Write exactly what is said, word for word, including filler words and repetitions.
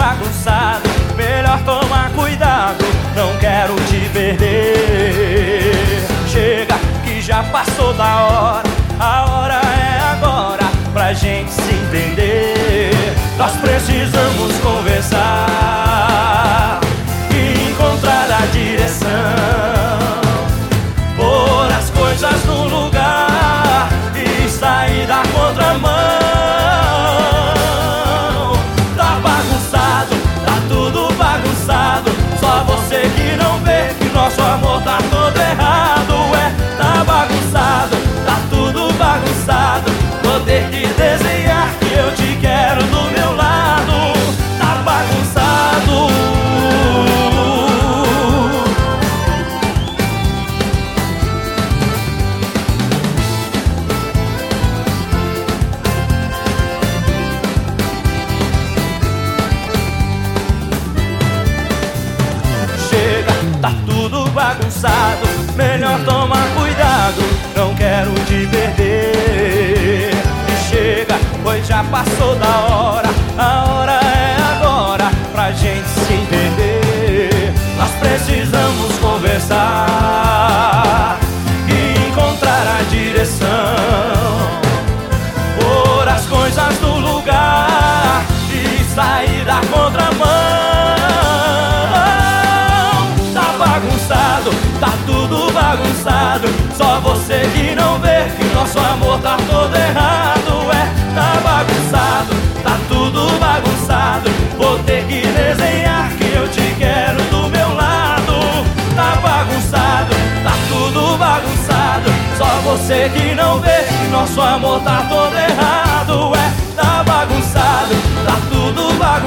bagunçado, melhor tomar cuidado, não quero te perder. Chega que já passou da hora, a hora é agora pra gente se entender. Nós precisamos conversar e encontrar a direção, pôr as coisas no lugar e sair da contramão. Tá bagunçado, tá tudo bagunçado, só você que não vê que nosso amor tá todo errado. É, tá bagunçado, tá tudo bagunçado, vou ter que desenhar que eu te quero do meu lado. Tá bagunçado. Chega, tá tudo bagunçado, melhor tomar cuidado, não quero te perder. E chega, pois já passou da hora, a hora é agora pra gente se entender. Nós precisamos conversar e encontrar a direção, pôr as coisas no lugar e sair da contramão. Tá bagunçado, tá tudo bagunçado, só você que não vê que nosso amor tá todo errado. É, tá bagunçado, tá tudo bagunçado, vou ter que desenhar que eu te quero do meu lado. Tá bagunçado, tá tudo bagunçado, só você que não vê que nosso amor tá todo errado. É, tá bagunçado, tá tudo bagunçado,